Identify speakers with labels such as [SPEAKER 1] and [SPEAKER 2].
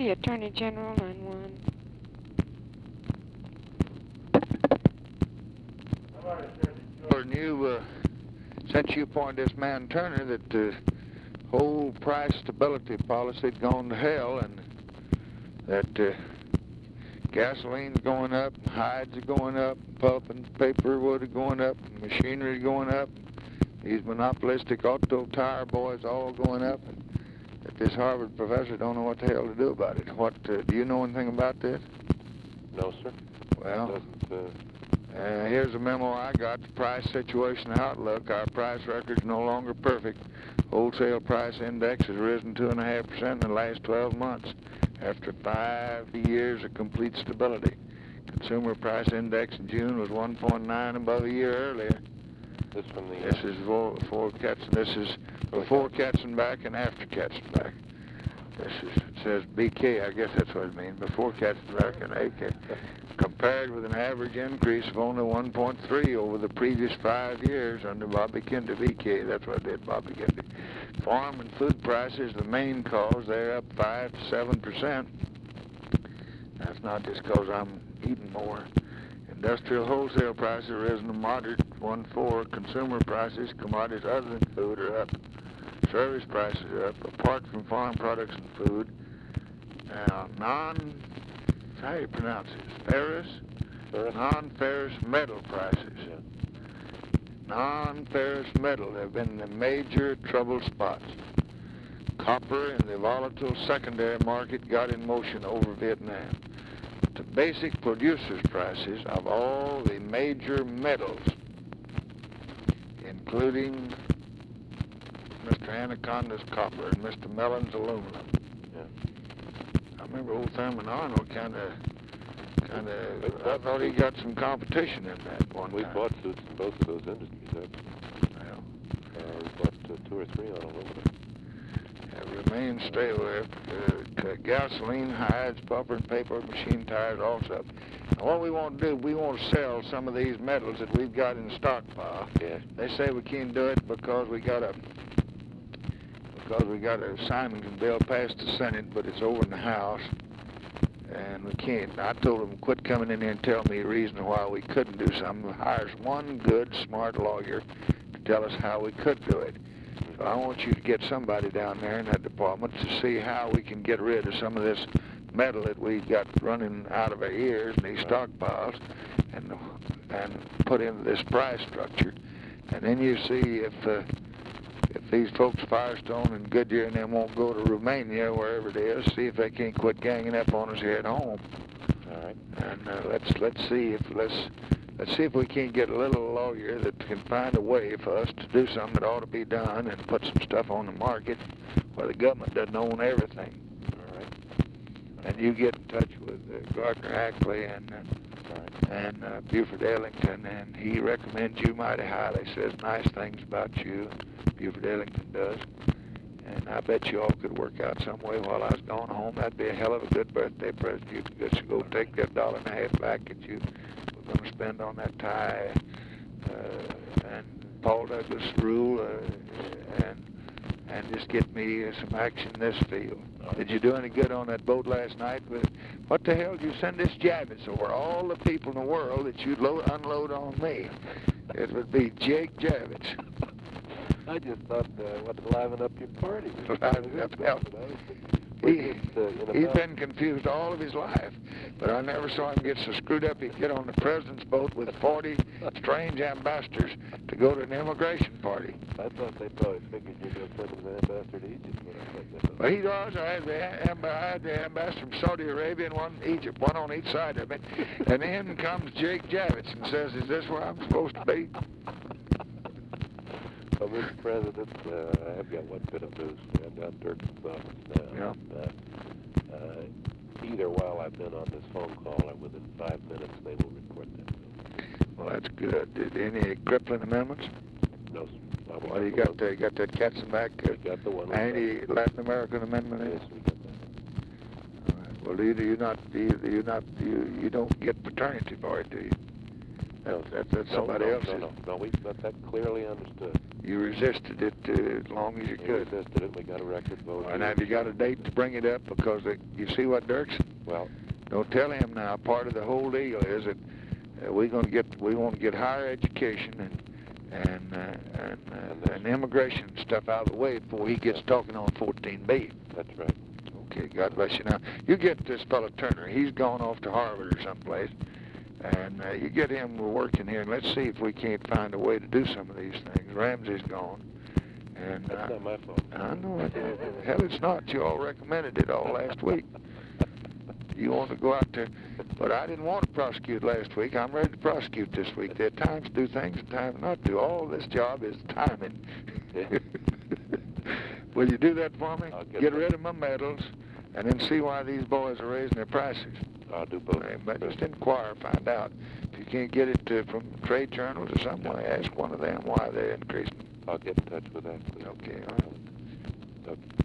[SPEAKER 1] the Attorney General, line 1.
[SPEAKER 2] And you, since you appointed this man Turner, that the whole price stability policy had gone to hell, and that gasoline's going up, hides are going up, pulp and paper wood are going up, machinery going up, these monopolistic auto tire boys all going up, and that this Harvard professor don't know what the hell to do about it. What, do you know anything about this?
[SPEAKER 3] No, sir.
[SPEAKER 2] Well, here's a memo I got, the price situation outlook. Our price record's no longer perfect. Wholesale price index has risen 2.5% in the last 12 months after 5 years of complete stability. Consumer price index in June was 1.9 above a year earlier.
[SPEAKER 3] This from the...
[SPEAKER 2] This is before Katzenbach and after Katzenbach. This is, it says BK, I guess that's what it means, before Katzenbach and AK. Compared with an average increase of only 1.3 over the previous 5 years under Bobby Kennedy. BK, that's what did Bobby Kennedy. Farm and food prices, the main cause, they're up 5 to 7%. That's not just because I'm eating more. Industrial wholesale prices have risen a moderate 1.4. Consumer prices, commodities other than food, are up. Service prices are up, apart from farm products and food. Now, how do you pronounce this? Non-ferrous metal prices.
[SPEAKER 3] Yeah.
[SPEAKER 2] Non-ferrous metal have been the major trouble spots. Copper in the volatile secondary market got in motion over Vietnam. The basic producers' prices of all the major metals, including Mr. Anaconda's copper and Mr. Mellon's aluminum.
[SPEAKER 3] Yeah.
[SPEAKER 2] I remember old Thurman Arnold kind of, I thought he got some competition in that one
[SPEAKER 3] We
[SPEAKER 2] time.
[SPEAKER 3] bought suits in both of those industries.
[SPEAKER 2] Well,
[SPEAKER 3] We bought 2 or 3 on aluminum.
[SPEAKER 2] have remained stable. Gasoline, hides, buffer and paper, machine tires, also up. Now what we want to do, we want to sell some of these metals that we've got in stockpile.
[SPEAKER 3] Yeah.
[SPEAKER 2] They say we can't do it because we got a Simonton bill passed the Senate, but it's over in the House, and we can't. I told them quit coming in here and tell me a reason why we couldn't do something. Hire one good, smart lawyer to tell us how we could do it. So I want you to get somebody down there in that department to see how we can get rid of some of this metal that we got running out of our ears in these stockpiles, and put into this price structure. And then you see if these folks, Firestone and Goodyear and them, won't go to Romania, wherever it is, see if they can't quit ganging up on us here at home.
[SPEAKER 3] All right.
[SPEAKER 2] And let's see if we can't get a little lawyer that can find a way for us to do something that ought to be done and put some stuff on the market where the government doesn't own everything.
[SPEAKER 3] All right.
[SPEAKER 2] And you get in touch with Gardner Ackley and Buford Ellington, and he recommends you mighty highly, says nice things about you. Buford Ellington does. And I bet you all could work out some way while I was going home. That'd be a hell of a good birthday present. You could just go take that $1.50 back that you were going to spend on that tie, and Paul Douglas rule, and just get me some action in this field. Did you do any good on that boat last night? What the hell did you send this Javits over? All the people in the world that you'd unload on me. It would be Jake Javits.
[SPEAKER 3] I just thought I wanted to liven up your party.
[SPEAKER 2] Liven up, hell. He's been confused all of his life, but I never saw him get so screwed up he'd get on the president's boat with 40 strange ambassadors to go to an immigration party.
[SPEAKER 3] I thought they probably figured you were going to send him as an ambassador to Egypt.
[SPEAKER 2] Well, he was. I had the ambassador from Saudi Arabia and one Egypt, one on each side of it. And then comes Jake Javits and says, "Is this where I'm supposed to be?"
[SPEAKER 3] Well, Mr. President, I've got one bit of news. I'm down Durkin's office now.
[SPEAKER 2] Yeah.
[SPEAKER 3] Either while I've been on this phone call or within 5 minutes, they will report that.
[SPEAKER 2] Well, that's good. Did any crippling amendments?
[SPEAKER 3] No, sir.
[SPEAKER 2] Well, you got that Katzenbach,
[SPEAKER 3] got the one.
[SPEAKER 2] anti-Latin American amendment?
[SPEAKER 3] Yes, we got that.
[SPEAKER 2] All right. Well, you don't get paternity for it, do you? That's somebody else.
[SPEAKER 3] No, we've got that clearly understood.
[SPEAKER 2] You resisted it as long as you
[SPEAKER 3] We
[SPEAKER 2] could.
[SPEAKER 3] resisted it. We got a record vote.
[SPEAKER 2] And have you got a date to bring it up? Because you see what Dirksen.
[SPEAKER 3] Well,
[SPEAKER 2] Don't tell him now. Part of the whole deal is that we want to get higher education and immigration stuff out of the way before he gets talking on 14B.
[SPEAKER 3] that's right.
[SPEAKER 2] Okay, God bless you. Now, you get this fellow Turner. He's gone off to Harvard or someplace. And you get him working here, and let's see if we can't find a way to do some of these things. Ramsey's gone. And
[SPEAKER 3] That's not my fault.
[SPEAKER 2] I know it. Hell, it's not. You all recommended it all last week. You want to go out there. But I didn't want to prosecute last week. I'm ready to prosecute this week. There are times to do things and times not to. All this job is timing.
[SPEAKER 3] Yeah.
[SPEAKER 2] Will you do that for me?
[SPEAKER 3] I'll
[SPEAKER 2] Get rid of my medals and then see why these boys are raising their prices.
[SPEAKER 3] I'll do both.
[SPEAKER 2] But just inquire, find out. If you can't get it from trade journals or somewhere, ask one of them why they're increasing.
[SPEAKER 3] I'll get in touch with that.
[SPEAKER 2] Okay, all right.
[SPEAKER 3] Okay.